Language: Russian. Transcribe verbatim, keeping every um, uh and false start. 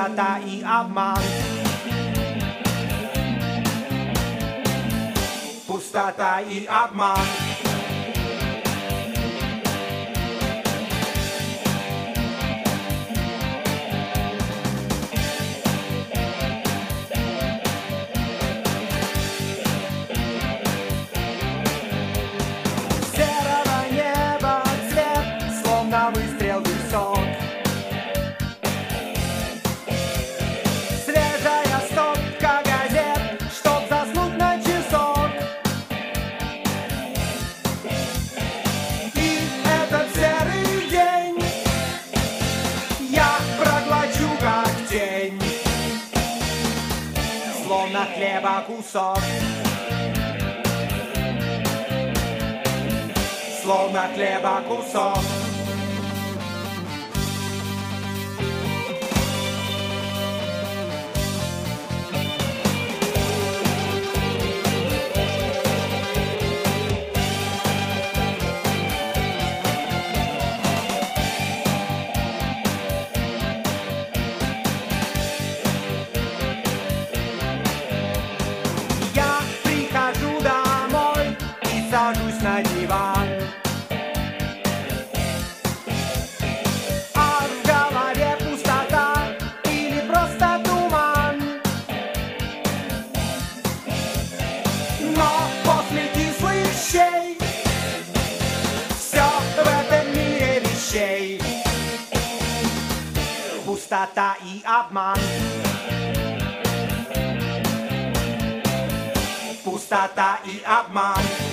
Пустота и обман. Пустота и обман. Серого неба цвет, словно выстрел в висок. Свежая стопка газет, чтоб заснуть на часок. И этот серый день я проглочу как тень, словно хлеба кусок. Словно хлеба кусок. Я прихожу домой и сажусь на диван. А в голове пустота или просто туман. Но после кислых щей все в этом мире вещей. Пустота и обман. Пустота и обман.